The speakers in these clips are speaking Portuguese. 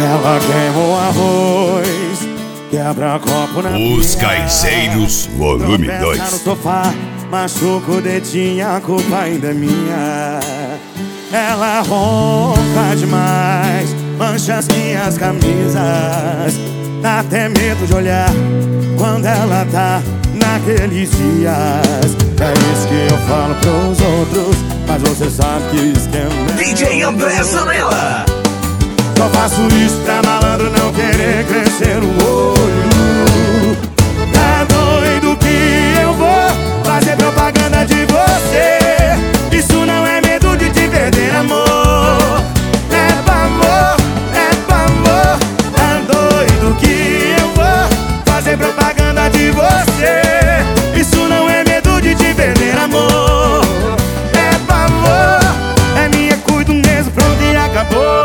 Ela queima o arroz, quebra copo na pia. Os Caizeiros, volume 2. No sofá, machuca o dedinho, a culpa ainda é minha. Ela ronca demais, mancha as minhas camisas. Dá até medo de olhar quando ela tá naqueles dias. É isso que eu falo pros outros, mas você sabe que isso que é DJ André Zanella. Só faço isso pra malandro não querer crescer o olho. Tá doido que eu vou fazer propaganda de você? Isso não é medo de te perder, amor. É pavor, é pavor. Tá doido que eu vou fazer propaganda de você? Isso não é medo de te perder, amor. É pavor, é minha, cuido mesmo, pronto e acabou.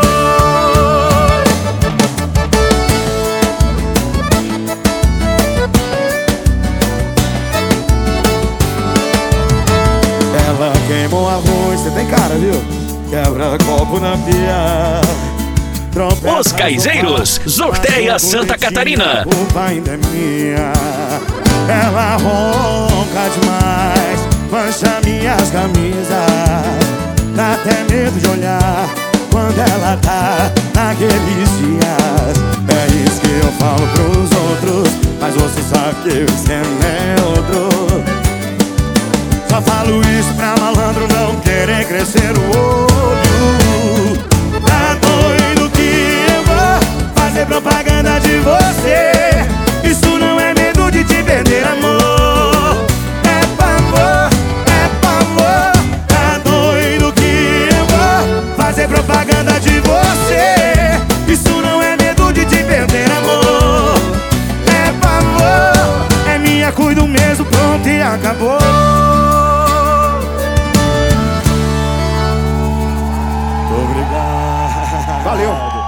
Ela queima o arroz, você tem cara, viu? Quebra copo na pia. Os Caizeiros, Sorteia Santa Catarina. A culpa ainda é minha. Ela ronca demais, mancha minhas camisas. Dá até medo de olhar quando ela tá naqueles dias. É isso que eu falo pros outros, mas você sabe que o esquema é outro. Só falo isso pra malandro não querer crescer o olho. Tá doido que eu vou fazer propaganda de você? Isso não é medo de te perder, amor. É pavor, é pavor. Tá doido que eu vou fazer propaganda de você? Isso não é medo de te perder, amor. É pavor, é minha, cuido mesmo, pronto e acabou. Obrigado. Valeu.